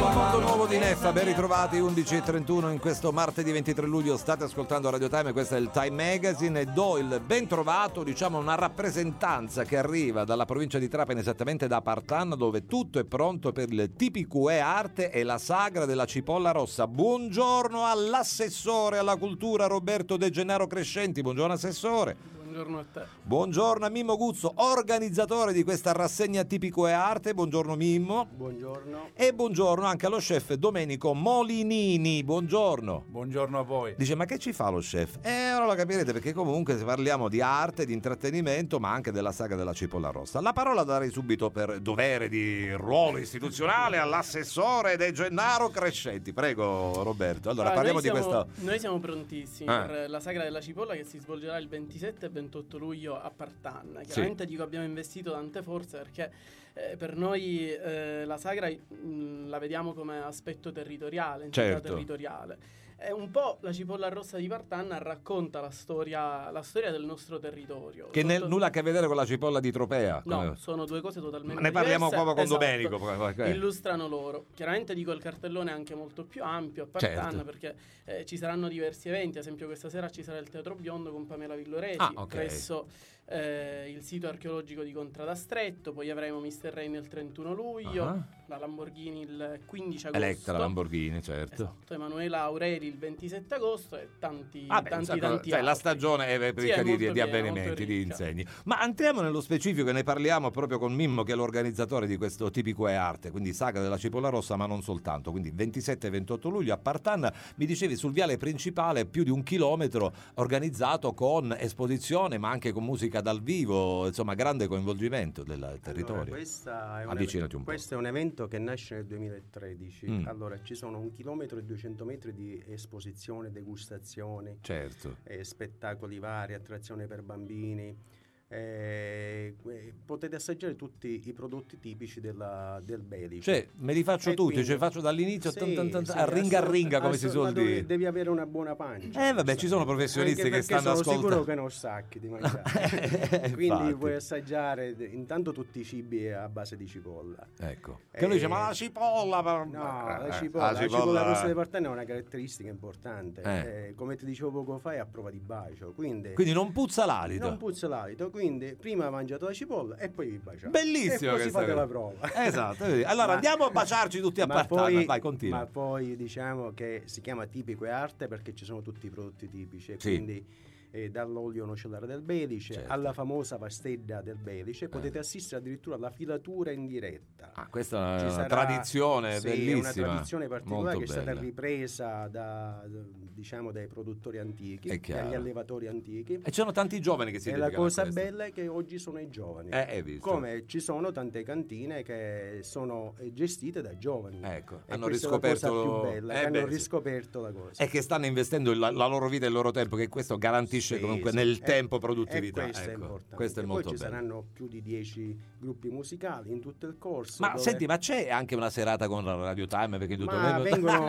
mondo nuovo di Neffa, ben ritrovati 11:31 in questo martedì 23 luglio, state ascoltando Radio Time, questo è il Time Magazine e do il ben trovato, diciamo una rappresentanza che arriva dalla provincia di Trapani, esattamente da Partanna, dove tutto è pronto per il TPQE Arte e la sagra della cipolla rossa. Buongiorno all'assessore alla cultura Roberto De Gennaro Crescenti, buongiorno assessore. Buongiorno a te. Buongiorno a Mimmo Guzzo, organizzatore di questa rassegna TPQE Arte. Buongiorno Mimmo. Buongiorno. E buongiorno anche allo chef Domenico Molinini. Buongiorno. Buongiorno a voi. Dice, ma che ci fa lo chef? Ora lo capirete, perché comunque parliamo di arte, di intrattenimento, ma anche della saga della cipolla rossa. La parola darei subito, per dovere di ruolo istituzionale, all'assessore De Gennaro Crescenti. Prego Roberto. Allora parliamo di questo. Noi siamo prontissimi per la sagra della cipolla che si svolgerà il 27 e 28 luglio a Partanna. Chiaramente dico abbiamo investito tante forze perché per noi la sagra la vediamo come aspetto territoriale, entità territoriale. Un po' la cipolla rossa di Partanna racconta la storia del nostro territorio. Che nulla a che vedere con la cipolla di Tropea. No, sono due cose totalmente ne parliamo diverse. proprio con Esatto. Domenico. Illustrano loro. Chiaramente dico il cartellone è anche molto più ampio a Partanna, perché ci saranno diversi eventi. Ad esempio questa sera ci sarà il Teatro Biondo con Pamela Villoresi presso il sito archeologico di Contrada-Stretto. Poi avremo Mr. Rain il 31 luglio, la Lamborghini il 15 agosto, Elettra Lamborghini, certo. Esatto, Emanuela Aureli il 27 agosto e tanti la stagione è ricca di avvenimenti, di insegni. Ma entriamo nello specifico e ne parliamo proprio con Mimmo, che è l'organizzatore di questo TPQE Arte, quindi saga della cipolla rossa, ma non soltanto. Quindi 27 e 28 luglio a Partanna, mi dicevi sul viale principale più di 1 chilometro, organizzato con esposizione ma anche con musica dal vivo, insomma grande coinvolgimento del territorio. Allora, questo è un evento che nasce nel 2013. Allora ci sono 1 chilometro e 200 metri di esposizione, degustazioni, spettacoli vari, attrazioni per bambini. Potete assaggiare tutti i prodotti tipici del Belice. Me li faccio tutti, quindi, faccio dall'inizio a ringa come si suol dire. Devi avere una buona pancia. Ci sono professionisti che stanno ascoltando. Sono sicuro che non sacchi di mangiare. Quindi puoi assaggiare intanto tutti i cibi a base di cipolla. Ecco. Che lui dice, ma la cipolla... la cipolla rossa di Partanna è una caratteristica importante. Come ti dicevo poco fa, è a prova di bacio. Quindi non puzza l'alito. Non puzza l'alito. Quindi prima mangiato la cipolla e poi vi baciate. Bellissimo, e poi si fate la prova. Esatto. Allora andiamo a baciarci tutti a Partanna. Vai, continua. Ma poi diciamo che si chiama TPQE Arte perché ci sono tutti i prodotti tipici, quindi dall'olio nocellare del Belice alla famosa pastella del Belice potete assistere addirittura alla filatura in diretta. Questa è una tradizione bellissima. È una tradizione particolare che è stata ripresa dai produttori antichi, dagli allevatori antichi. E ci sono tanti giovani che si dedicano a questo. La cosa bella è che oggi sono i giovani. Come ci sono tante cantine che sono gestite da giovani. Hanno riscoperto la cosa più bella, hanno riscoperto la cosa. E che stanno investendo la loro vita e il loro tempo, che questo garantisce comunque nel tempo produttività. Questo è importante. Questo è molto poi bello. Ci saranno più di 10 gruppi musicali in tutto il corso. Ma senti, ma c'è anche una serata con la Radio Time? Perché vengono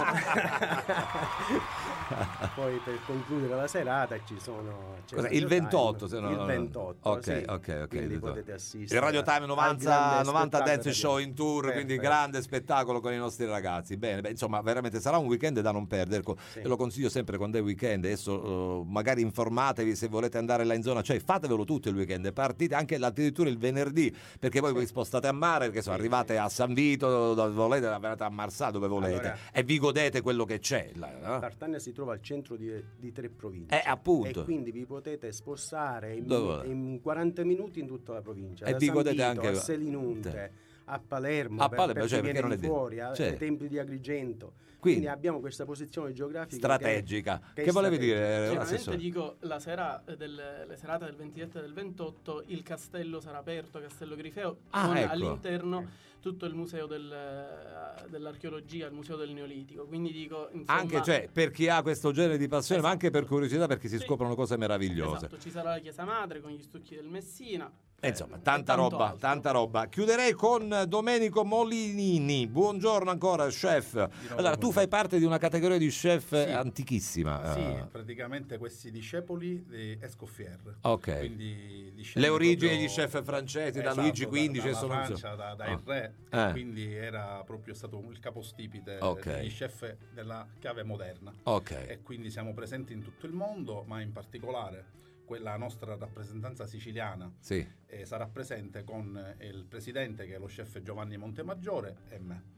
poi per concludere la serata ci sono il 28 il 28 ok. Quindi potete assistere il Radio Time 90 Dance Show in tour. Quindi grande spettacolo con i nostri ragazzi. Bene, insomma veramente sarà un weekend da non perdere. Io lo consiglio sempre quando è weekend. Adesso magari informatevi se volete andare là in zona, fatevelo tutto il weekend, partite anche addirittura il venerdì, perché poi vi spostate a mare, perché arrivate a San Vito dove volete, andate a Marsala dove volete, e vi godete quello che c'è. Partanna si trova al centro di 3 province, appunto, e quindi vi potete spostare in 40 minuti in tutta la provincia, e da vi San godete Vito, anche a Selinunte, a Palermo, per perché non è fuori, ai Templi di Agrigento. Quindi abbiamo questa posizione geografica strategica. Che volevi dire? Sicuramente dico, le serate del 27 e del 28 il castello sarà aperto, Castello Grifeo, con all'interno tutto il museo dell'archeologia, il museo del Neolitico. Quindi dico, insomma, anche per chi ha questo genere di passione, ma anche per curiosità, perché si scoprono cose meravigliose. Ci sarà la chiesa madre con gli stucchi del Messina. Insomma, tanta roba. Chiuderei con Domenico Molinini. Buongiorno ancora, chef. Allora, tu fai parte di una categoria di chef antichissima. Sì, praticamente questi discepoli di Escoffier. Ok. Quindi le origini di chef francesi, da Luigi XV, dalla Francia, dal re. Quindi era proprio stato il capostipite degli chef della chiave moderna. E quindi siamo presenti in tutto il mondo, ma in particolare la nostra rappresentanza siciliana sarà presente con il presidente, che è lo chef Giovanni Montemaggiore, e me.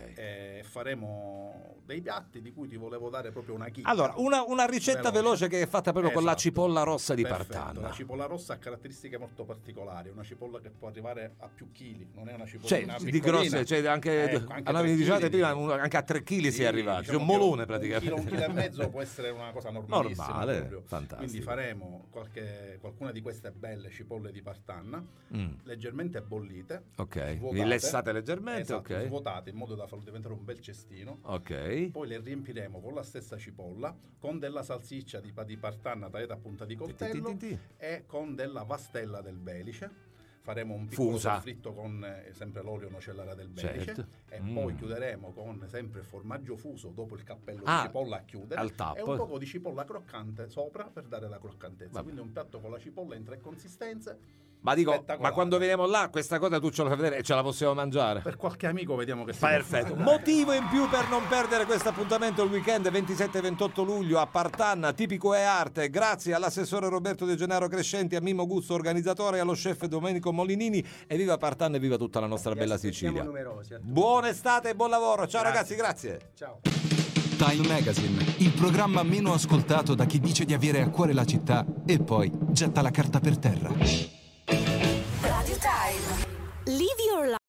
Faremo dei piatti di cui ti volevo dare proprio una chicca. Allora, una ricetta veloce che è fatta proprio con la cipolla rossa di Partanna. La cipolla rossa ha caratteristiche molto particolari, una cipolla che può arrivare a più chili, non è una cipollina piccolina. Di grosse, anche mi dicevate prima, anche a 3 kg si è arrivati, diciamo, un molone praticamente. 1,5 kg può essere una cosa normalissima. Normale, fantastico. Quindi faremo qualcuna di queste belle cipolle di Partanna, leggermente bollite, vi lessate leggermente, svuotate in modo da farlo diventare un bel cestino. Poi le riempiremo con la stessa cipolla, con della salsiccia di Partanna tagliata a punta di coltello e con della vastella del Belice. Faremo un piccolo soffritto con sempre l'olio nocellara del Belice e poi chiuderemo con sempre formaggio fuso dopo il cappello di cipolla a chiudere e un poco di cipolla croccante sopra per dare la croccantezza. Quindi un piatto con la cipolla in 3 consistenze. Ma quando veniamo là questa cosa tu ce la fai vedere e ce la possiamo mangiare? Per qualche amico vediamo che perfetto. Motivo in più per non perdere questo appuntamento il weekend 27-28 luglio a Partanna, Tipico e Arte. Grazie all'assessore Roberto De Gennaro Crescenti, a Mimmo Guzzo organizzatore e allo chef Domenico Molinini. E viva Partanna e viva tutta la nostra bella Sicilia. Buona estate e buon lavoro. Ciao ragazzi, grazie. Ciao. Time Magazine, il programma meno ascoltato da chi dice di avere a cuore la città e poi getta la carta per terra. Radio Time. Live your life.